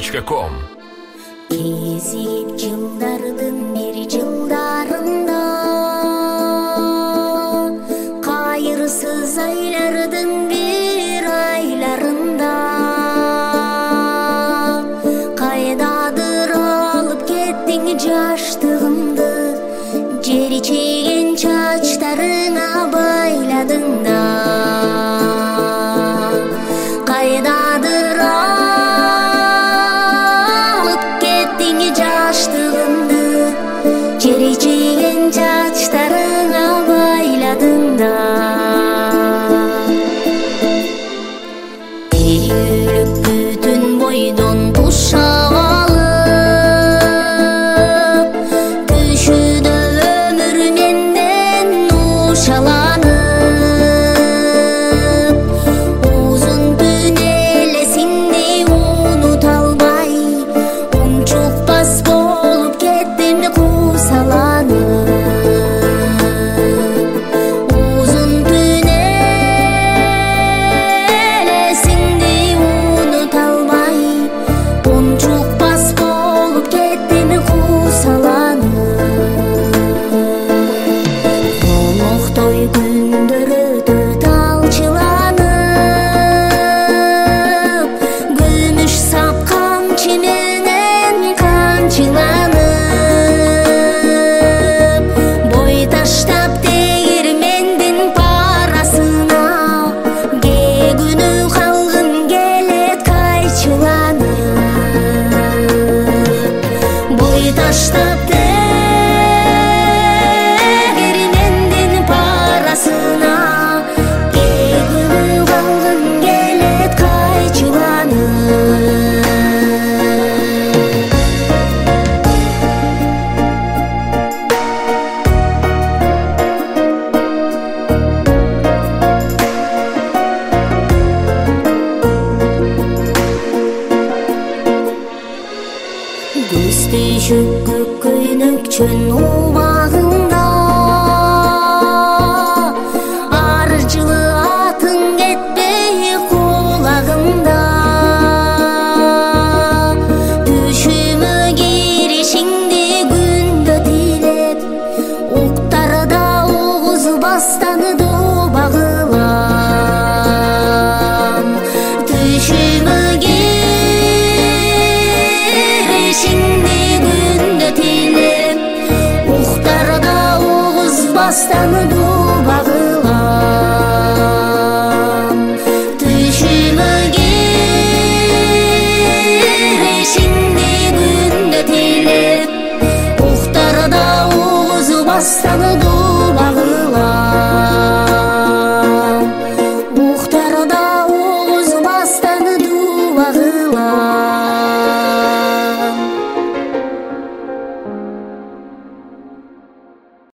gmail.com. Кезип жылдардын бир жылдарында, кайырсыз айлардын бир айларында, кайдадыр алып кеттиң жаштыгымды, жери чейген чачтарыңа байладың да. Кайдадыр алып кеттиң жаштыгымды, жери чейген чачтарыңа байладың да. Тегилип бүтүн бойдон тушап алып, күшүдө өмүр менден ушаланып, узун түн элесинди унута албай, унчукпас болуп кеттим кусаланып. Узун түн элесинди унута албай, унчукпас болуп кеттим кусаланып. Коноктой күндөр өтөт алчыланып, күмүш сап камчы менен камчыланып, бой таштап тегирмендин парасына, кегүнү калгын келет кайчыланып. Бой таштап тегирмендин парасына, кегүнү калгын келет кайчыланып. Көз түйшүп көк көйнөкчөн убагында, ар жылы атың кетпей кулагымда. Түшүмө киришиңди күндө тилеп, уктарда угузбастан багылам. Түшүмө киришиңди күндө тилеп, уктарда угузбастан багылам. Түшүмө киришиңди күндө тилеп, уктарда угузбастан